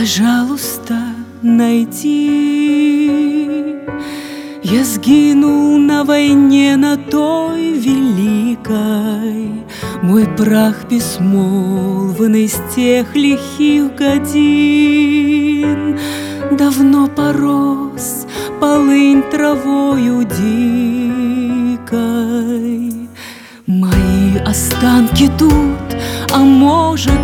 пожалуйста, найди. Я сгинул на войне, на той великой, мой прах безмолвный с тех лихих годин. Давно порос полынь травою дикой. Мои останки тут, а может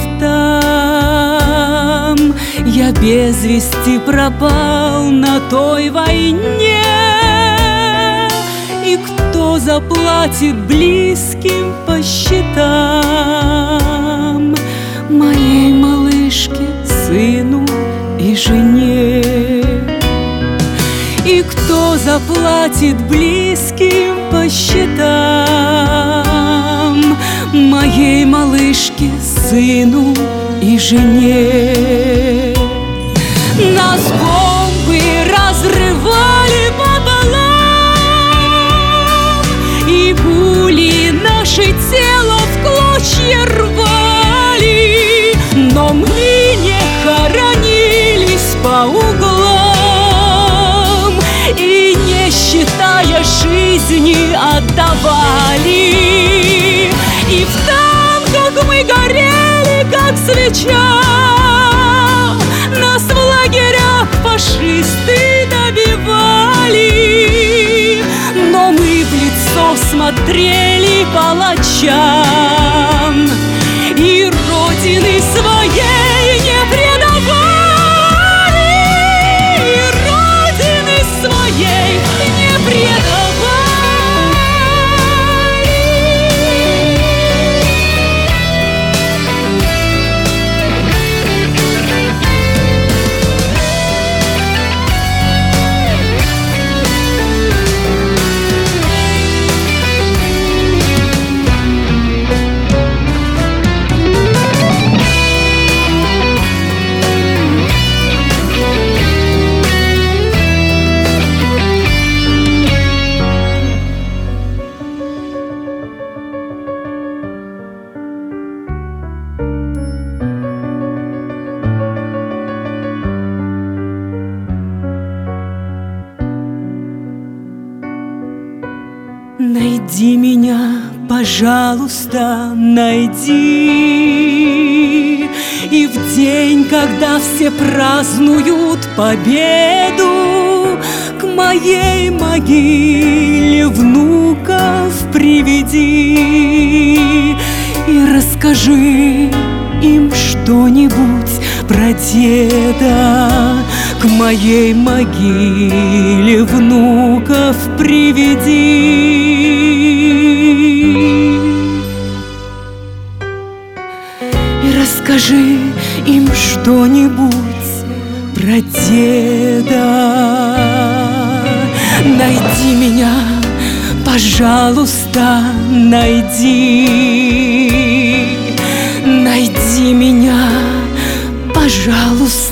там. Я без вести пропал на той войне. И кто заплатит близким по счетам? Моей малышке, сыну и жене. И кто заплатит близким по счетам? Моей малышке, сыну и жене. Нас бомбы разрывали пополам, и пули наше тело в клочья рвали, но мы не хоронились по углам и, не считая жизни, отдавали. И в танках мы горели, как свеча. Нас в лагерях фашисты добивали, но мы в лицо смотрели палачам и родины своей не предавали, и родины своей не предавали. Найди меня, пожалуйста, найди. И в день, когда все празднуют победу, к моей могиле внуков приведи. И расскажи им что-нибудь про деда. К моей могиле внуков приведи. И расскажи им что-нибудь про деда. Найди меня, пожалуйста, найди. Найди меня, пожалуйста.